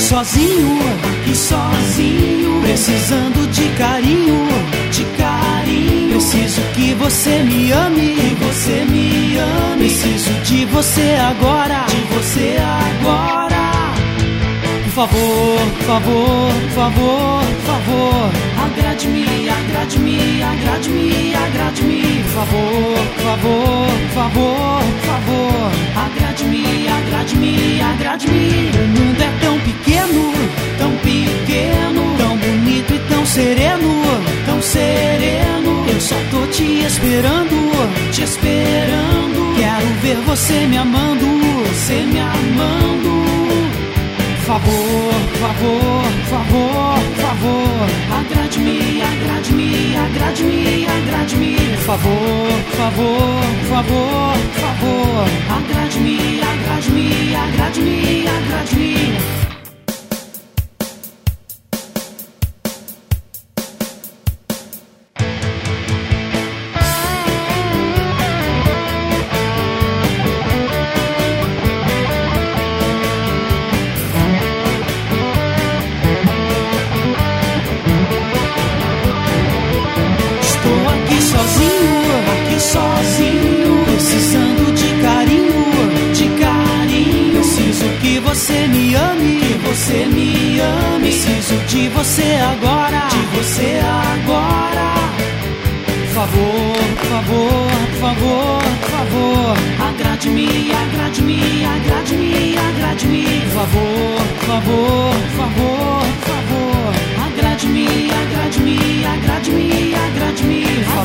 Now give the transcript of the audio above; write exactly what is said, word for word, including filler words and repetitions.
sozinho, aqui sozinho, precisando de carinho, de carinho. Preciso que você me ame, que você me ame. Preciso de você agora, de você agora. Por favor, por favor, por favor, por favor, agrade-me, agrade-me, agrade-me, agrade-me. Por favor, por favor, por favor, por favor, agrade-me, agrade-me, agrade-me. O mundo é tão pequeno, tão pequeno, tão bonito e tão sereno, tão sereno. Eu só tô te esperando, te esperando. Quero ver você me amando, você me amando. Por favor, por favor, por favor, por favor, agrade-me, agrade-me, agrade-me, agrade-me. Por favor, por favor, por favor, por favor, agrade-me, agrade-me, agrade-me, agrade-me. Sozinho, precisando de carinho, de carinho. Preciso que você me ame, que você me ame. Preciso de você agora, de você agora. Por favor, por favor, por favor, por favor, agrade-me, agrade-me, agrade-me, agrade-me. Por favor, por favor, por favor, por favor, agrade-me, agrade-me, agrade-me, agrade-me.